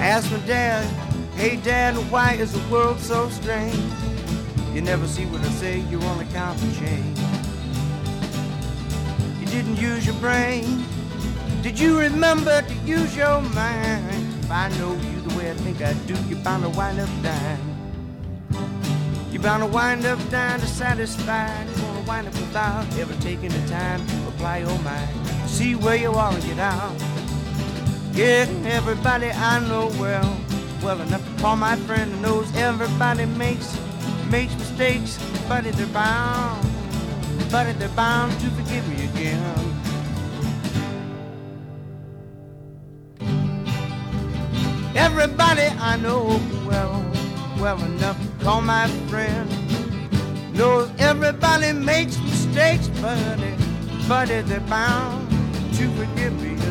I asked my dad, hey dad, why is the world so strange? You never see what I say, you only count the change. You didn't use your brain. Did you remember to use your mind? If I know you the way I think I do, you're bound to wind up dying. You're bound to wind up dying dissatisfied. You're gonna wind up without ever taking the time to apply your mind. See where you are and get out. Yeah, everybody I know well enough to call my friend and knows everybody makes mistakes, but they're bound to forgive me again. Everybody I know well enough to call my friend knows everybody makes mistakes, but they're bound to forgive me again.